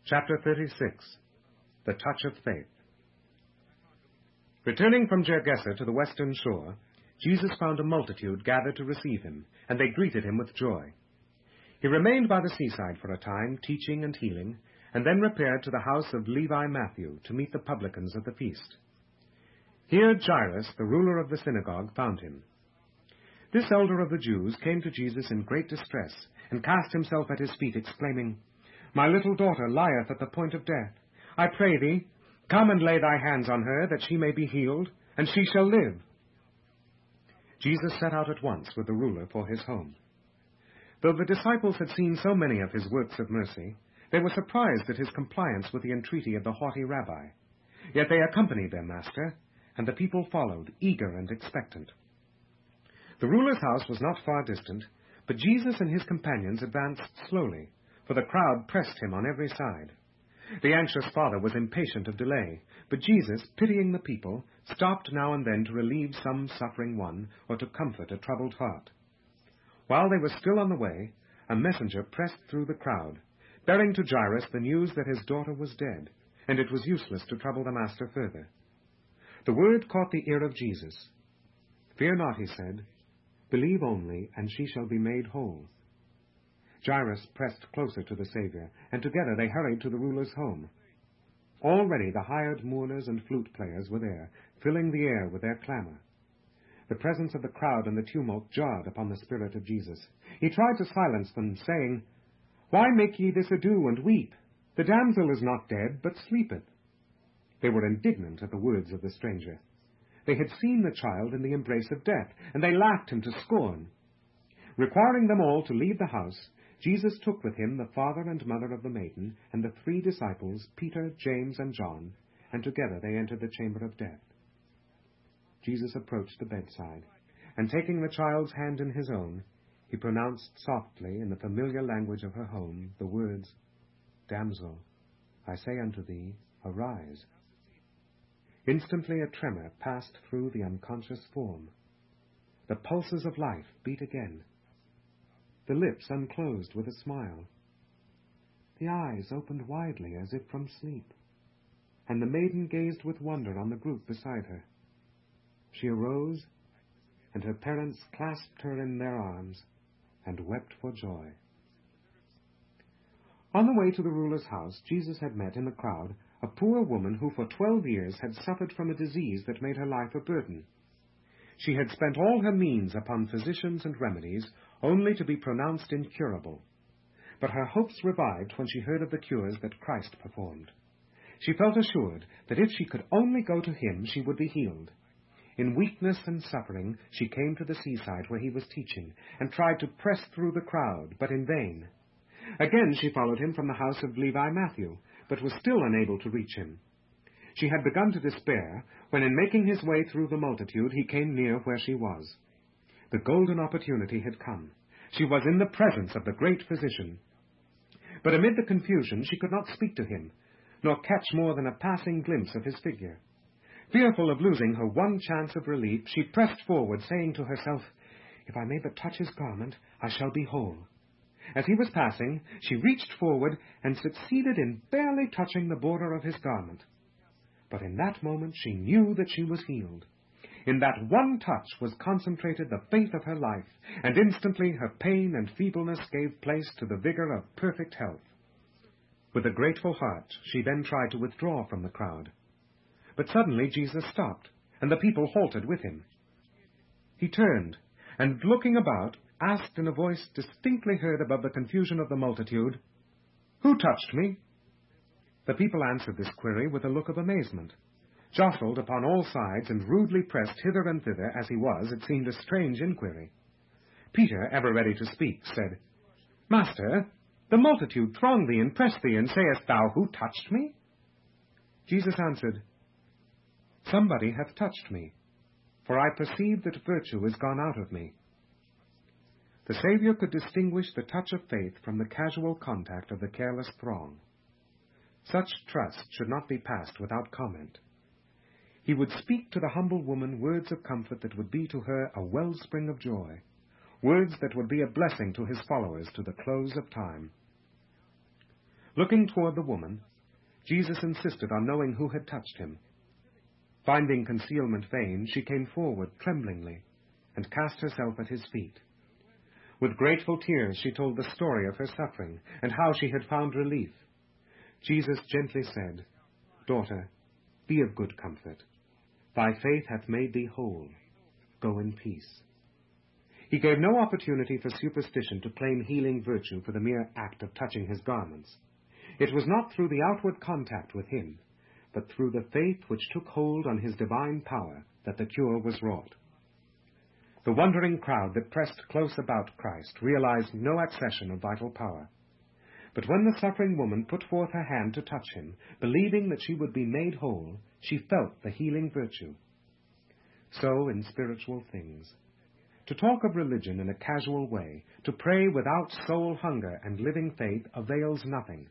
Chapter 36. The Touch of Faith. Returning from Gergesa to the western shore, Jesus found a multitude gathered to receive him, and they greeted him with joy. He remained by the seaside for a time, teaching and healing, and then repaired to the house of Levi Matthew to meet the publicans at the feast. Here Jairus, the ruler of the synagogue, found him. This elder of the Jews came to Jesus in great distress, and cast himself at his feet, exclaiming, "My little daughter lieth at the point of death. I pray thee, come and lay thy hands on her, that she may be healed, and she shall live." Jesus set out at once with the ruler for his home. Though the disciples had seen so many of his works of mercy, they were surprised at his compliance with the entreaty of the haughty rabbi. Yet they accompanied their master, and the people followed, eager and expectant. The ruler's house was not far distant, but Jesus and his companions advanced slowly, for the crowd pressed him on every side. The anxious father was impatient of delay, but Jesus, pitying the people, stopped now and then to relieve some suffering one or to comfort a troubled heart. While they were still on the way, a messenger pressed through the crowd, bearing to Jairus the news that his daughter was dead, and it was useless to trouble the master further. The word caught the ear of Jesus. "Fear not," he said. "Believe only, and she shall be made whole." Jairus pressed closer to the Savior, and together they hurried to the ruler's home. Already the hired mourners and flute players were there, filling the air with their clamor. The presence of the crowd and the tumult jarred upon the spirit of Jesus. He tried to silence them, saying, "Why make ye this ado and weep? The damsel is not dead, but sleepeth." They were indignant at the words of the stranger. They had seen the child in the embrace of death, and they laughed him to scorn. Requiring them all to leave the house, Jesus took with him the father and mother of the maiden and the 3 disciples, Peter, James, and John, and together they entered the chamber of death. Jesus approached the bedside, and taking the child's hand in his own, he pronounced softly in the familiar language of her home the words, "Damsel, I say unto thee, arise." Instantly a tremor passed through the unconscious form. The pulses of life beat again. The lips unclosed with a smile. The eyes opened widely as if from sleep, and the maiden gazed with wonder on the group beside her. She arose, and her parents clasped her in their arms and wept for joy. On the way to the ruler's house, Jesus had met in the crowd a poor woman who for 12 years had suffered from a disease that made her life a burden. She had spent all her means upon physicians and remedies, only to be pronounced incurable. But her hopes revived when she heard of the cures that Christ performed. She felt assured that if she could only go to him, she would be healed. In weakness and suffering, she came to the seaside where he was teaching, and tried to press through the crowd, but in vain. Again she followed him from the house of Levi Matthew, but was still unable to reach him. She had begun to despair, when in making his way through the multitude, he came near where she was. The golden opportunity had come. She was in the presence of the great physician. But amid the confusion, she could not speak to him, nor catch more than a passing glimpse of his figure. Fearful of losing her one chance of relief, she pressed forward, saying to herself, "If I may but touch his garment, I shall be whole." As he was passing, she reached forward and succeeded in barely touching the border of his garment. But in that moment she knew that she was healed. In that one touch was concentrated the faith of her life, and instantly her pain and feebleness gave place to the vigor of perfect health. With a grateful heart, she then tried to withdraw from the crowd. But suddenly Jesus stopped, and the people halted with him. He turned, and looking about, asked in a voice distinctly heard above the confusion of the multitude, "Who touched me?" The people answered this query with a look of amazement. Jostled upon all sides and rudely pressed hither and thither as he was, it seemed a strange inquiry. Peter, ever ready to speak, said, "Master, the multitude throng thee and press thee, and sayest thou, Who touched me?" Jesus answered, "Somebody hath touched me, for I perceive that virtue is gone out of me." The Savior could distinguish the touch of faith from the casual contact of the careless throng. Such trust should not be passed without comment. He would speak to the humble woman words of comfort that would be to her a wellspring of joy, words that would be a blessing to his followers to the close of time. Looking toward the woman, Jesus insisted on knowing who had touched him. Finding concealment vain, she came forward tremblingly and cast herself at his feet. With grateful tears she told the story of her suffering and how she had found relief. Jesus gently said, "Daughter, be of good comfort. Thy faith hath made thee whole. Go in peace." He gave no opportunity for superstition to claim healing virtue for the mere act of touching his garments. It was not through the outward contact with him, but through the faith which took hold on his divine power that the cure was wrought. The wondering crowd that pressed close about Christ realized no accession of vital power. But when the suffering woman put forth her hand to touch him, believing that she would be made whole, she felt the healing virtue. So in spiritual things. To talk of religion in a casual way, to pray without soul hunger and living faith, avails nothing.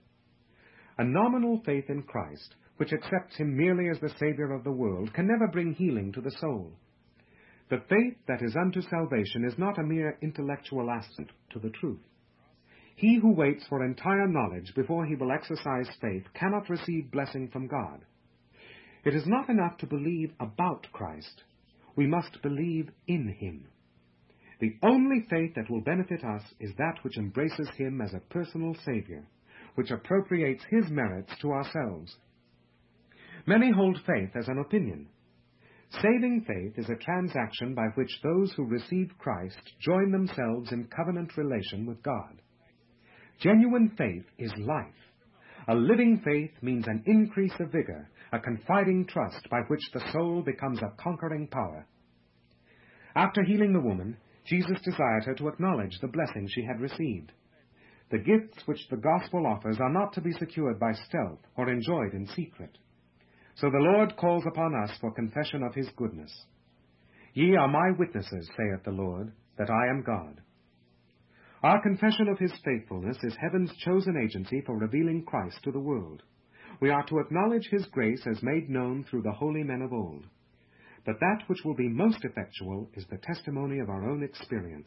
A nominal faith in Christ, which accepts him merely as the Savior of the world, can never bring healing to the soul. The faith that is unto salvation is not a mere intellectual assent to the truth. He who waits for entire knowledge before he will exercise faith cannot receive blessing from God. It is not enough to believe about Christ. We must believe in him. The only faith that will benefit us is that which embraces him as a personal Savior, which appropriates his merits to ourselves. Many hold faith as an opinion. Saving faith is a transaction by which those who receive Christ join themselves in covenant relation with God. Genuine faith is life. A living faith means an increase of vigor, a confiding trust by which the soul becomes a conquering power. After healing the woman, Jesus desired her to acknowledge the blessing she had received. The gifts which the gospel offers are not to be secured by stealth or enjoyed in secret. So the Lord calls upon us for confession of his goodness. Ye are my witnesses, saith the Lord, that I am God. Our confession of his faithfulness is heaven's chosen agency for revealing Christ to the world. We are to acknowledge his grace as made known through the holy men of old. But that which will be most effectual is the testimony of our own experience.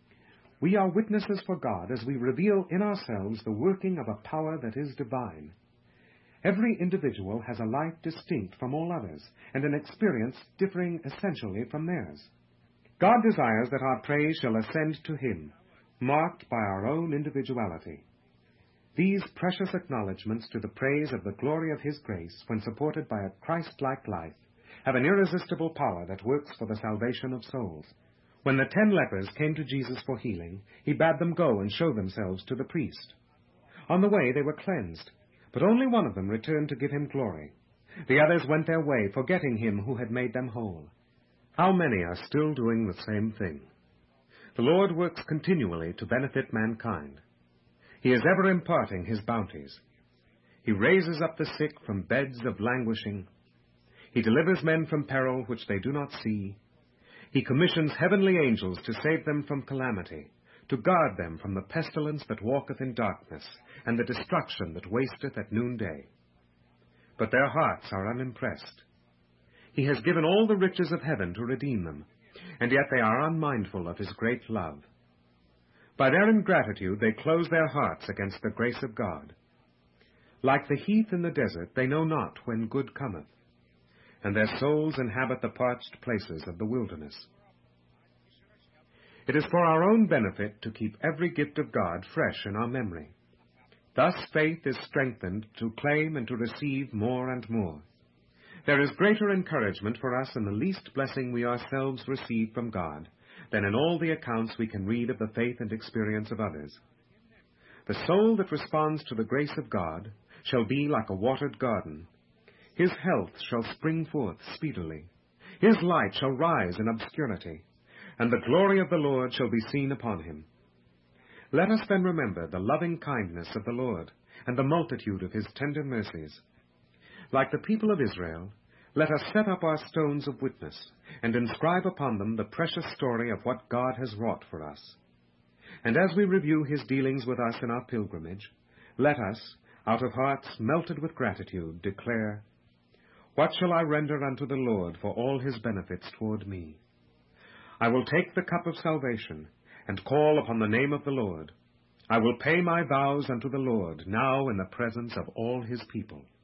We are witnesses for God as we reveal in ourselves the working of a power that is divine. Every individual has a life distinct from all others, and an experience differing essentially from theirs. God desires that our praise shall ascend to him, marked by our own individuality. These precious acknowledgments to the praise of the glory of his grace, when supported by a Christ-like life, have an irresistible power that works for the salvation of souls. When the 10 lepers came to Jesus for healing, he bade them go and show themselves to the priest. On the way they were cleansed, but only one of them returned to give him glory. The others went their way, forgetting him who had made them whole. How many are still doing the same thing? The Lord works continually to benefit mankind. He is ever imparting his bounties. He raises up the sick from beds of languishing. He delivers men from peril which they do not see. He commissions heavenly angels to save them from calamity, to guard them from the pestilence that walketh in darkness, and the destruction that wasteth at noonday. But their hearts are unimpressed. He has given all the riches of heaven to redeem them, and yet they are unmindful of his great love. By their ingratitude they close their hearts against the grace of God. Like the heath in the desert, they know not when good cometh, and their souls inhabit the parched places of the wilderness. It is for our own benefit to keep every gift of God fresh in our memory. Thus faith is strengthened to claim and to receive more and more. There is greater encouragement for us in the least blessing we ourselves receive from God than in all the accounts we can read of the faith and experience of others. The soul that responds to the grace of God shall be like a watered garden. His health shall spring forth speedily. His light shall rise in obscurity, and the glory of the Lord shall be seen upon him. Let us then remember the loving kindness of the Lord, and the multitude of his tender mercies. Like the people of Israel, let us set up our stones of witness, and inscribe upon them the precious story of what God has wrought for us. And as we review his dealings with us in our pilgrimage, let us, out of hearts melted with gratitude, declare, "What shall I render unto the Lord for all his benefits toward me? I will take the cup of salvation, and call upon the name of the Lord. I will pay my vows unto the Lord, now in the presence of all his people.